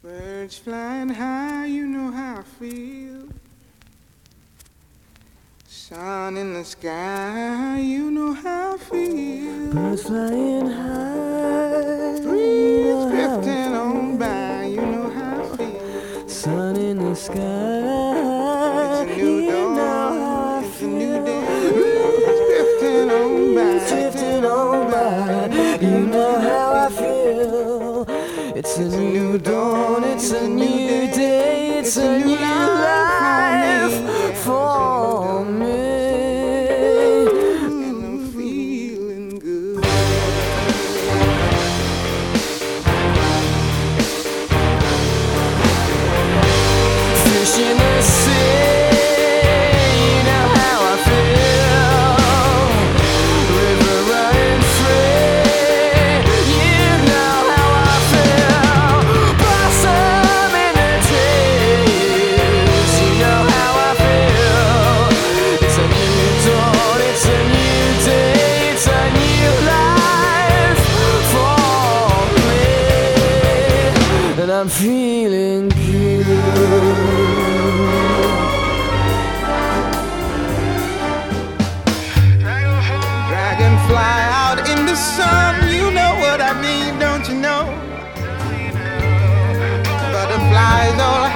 Birds flying high, you know how I feel. Sun in the sky, you know how I feel. Birds flying high, Breeze drifting on by, you know how I feel. sun in the sky, It's a new you dawn, know how I it's a new feel. day. Breeze drifting on by, Drifting on by, you know how I feel. It's a new dawn, it's a new day, it's a new life for me. and I'm feeling good. Fish in the sea, you know how I feel. River running free, you know how I feel. Blossom in the trees, you know how I feel. It's a new dawn, it's a new day, it's a new life for me, and I'm feeling good. Dragonfly out in the sun, you know what I mean, don't you know? Butterflies all